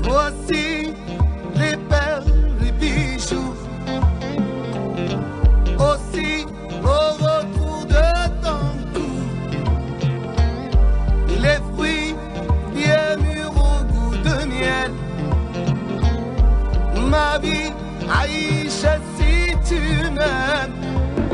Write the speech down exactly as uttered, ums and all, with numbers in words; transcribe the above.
Voici les perles, les bijoux, aussi au retour de ton cou, les fruits bien mûrs au goût de miel. Ma vie, Aïcha, si tu m'aimes,